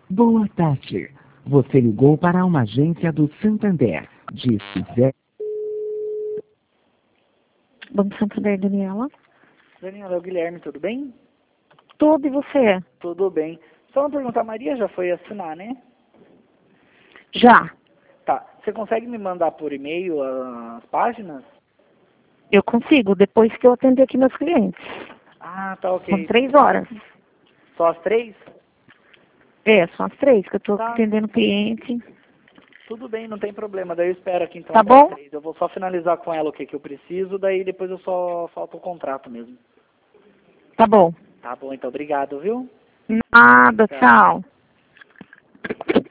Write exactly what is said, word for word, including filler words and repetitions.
Boa tarde. Você ligou para uma agência do Santander. Disse zero. Banco Santander, Daniela. Daniela, é o Guilherme, tudo bem? Tudo e você? Tudo bem. Só uma pergunta, a Maria já foi assinar, né? Já. Tá. Você consegue me mandar por e-mail as páginas? Eu consigo, depois que eu atender aqui meus clientes. Ah, tá ok. São três horas. Só as três? É, são as três que eu estou Tá. atendendo cliente. Tudo bem, não tem problema. Daí eu espero aqui então Tá até as bom? três. Eu vou só finalizar com ela o que, que eu preciso, daí depois eu só falta o contrato mesmo. Tá bom. Tá bom, então obrigado, viu? Nada, tchau.